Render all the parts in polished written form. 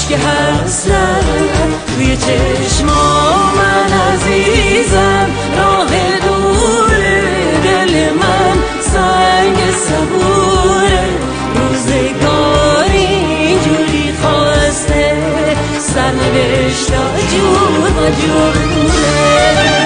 اشک حسرت توی چشمام من عزیزم، راه دور دل من سنگ صبوره، روزگاری اینجوری خواسته سرنوشتا جور و جوره.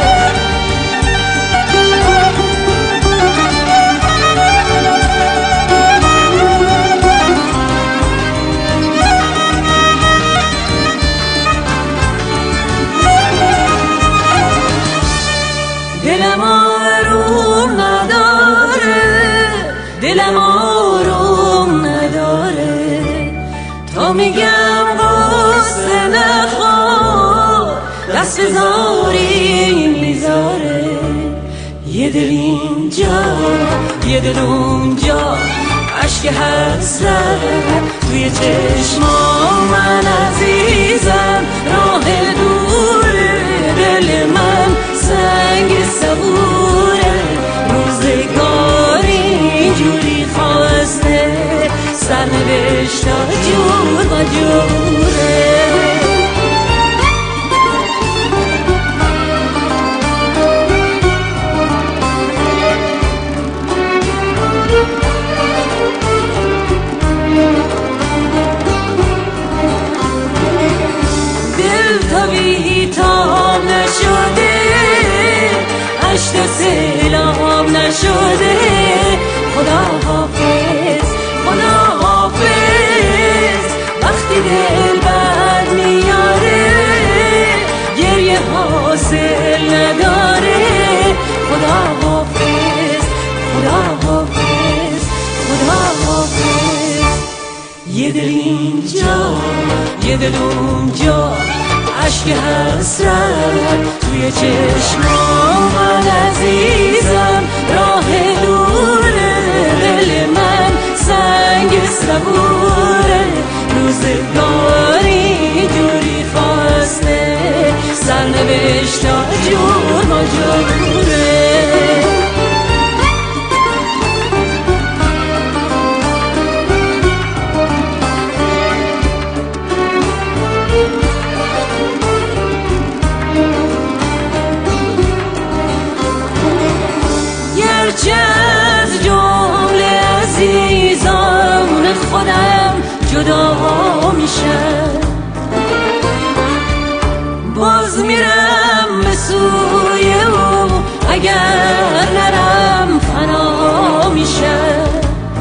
دلم آروم نداره تا میگم غصه نخور، دست بزاری میذاره. یه دل اینجا یه دل اونجا، اشک حسرت توی چشمام من عزیزم، راه دور دل من سنگ صبوره، روزگاری اینجوری خواسته سرنوشتا جور و جوره. دل تا بی‌تاب نشده، اشک سیلاب نشده، خدا حافظ خدا حافظ. وقتی دل بد میاره گریه حاصل نداره، خدا حافظ خدا حافظ خدا حافظ. یه دل اینجا یه دل اونجا، اشک حسرت توی چشمام من عزیزم، راه دور دل من سنگ صبوره، روزگاری جوری خواسته سرنوشتا جور و جوره. گرچه از جمله عزیزان خودم جدا میشم، باز میرم به سوی او، اگر نرم فنا میشم.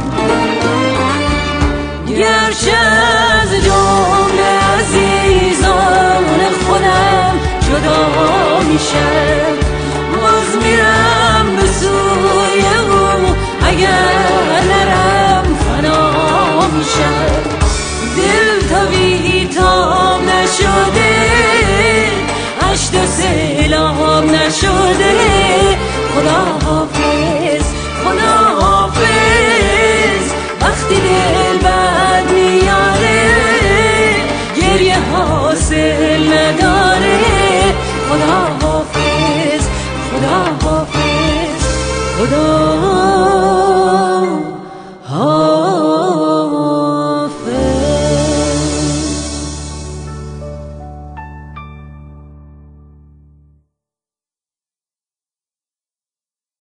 گرچه از جمله عزیزان خودم جدا میشم، باز میرم به سوی او، اگر نرم فنا میشم. دل تا بی‌تاب نشده، اشک سیلاب نشده، خدا حافظ خدا حافظ. وقتی دل بد میاره گریه حاصل نداره، خدا حافظ خدا حافظ خدا